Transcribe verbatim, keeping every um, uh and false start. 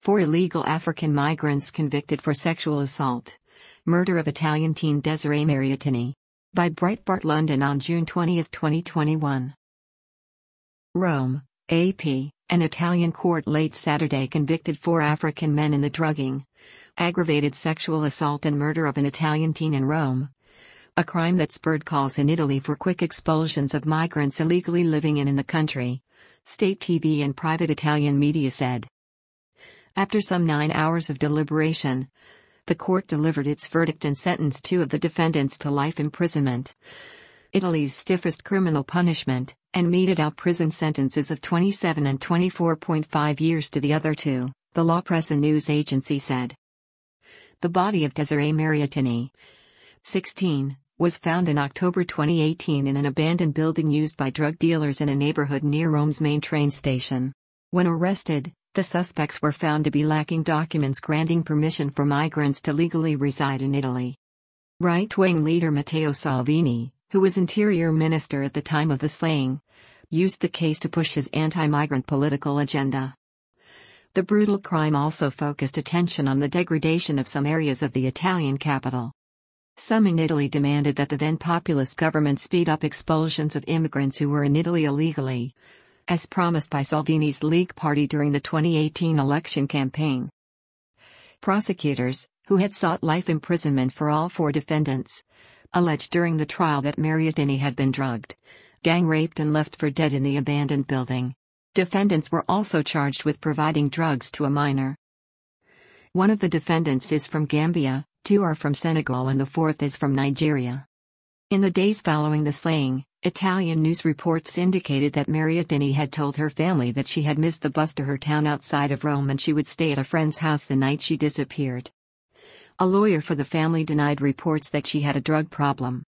Four illegal African migrants convicted for sexual assault. Murder of Italian teen Desiree Mariottini. By Breitbart London on June twentieth, twenty twenty-one. Rome, A P. An Italian court late Saturday convicted four African men in the drugging, aggravated sexual assault and murder of an Italian teen in Rome. A crime that spurred calls in Italy for quick expulsions of migrants illegally living in in the country, state T V and private Italian media said. After some nine hours of deliberation, the court delivered its verdict and sentenced two of the defendants to life imprisonment, Italy's stiffest criminal punishment, and meted out prison sentences of twenty-seven and twenty-four point five years to the other two, the La Presse news agency said. The body of Desiree Mariottini, sixteen, was found in October twenty eighteen in an abandoned building used by drug dealers in a neighborhood near Rome's main train station. When arrested, the suspects were found to be lacking documents granting permission for migrants to legally reside in Italy. Right-wing leader Matteo Salvini, who was interior minister at the time of the slaying, used the case to push his anti-migrant political agenda. The brutal crime also focused attention on the degradation of some areas of the Italian capital. Some in Italy demanded that the then populist government speed up expulsions of immigrants who were in Italy illegally, as promised by Salvini's League Party during the twenty eighteen election campaign. Prosecutors, who had sought life imprisonment for all four defendants, alleged during the trial that Mariottini had been drugged, gang-raped and left for dead in the abandoned building. Defendants were also charged with providing drugs to a minor. One of the defendants is from Gambia, two are from Senegal and the fourth is from Nigeria. In the days following the slaying, Italian news reports indicated that Mariottini had told her family that she had missed the bus to her town outside of Rome and she would stay at a friend's house the night she disappeared. A lawyer for the family denied reports that she had a drug problem.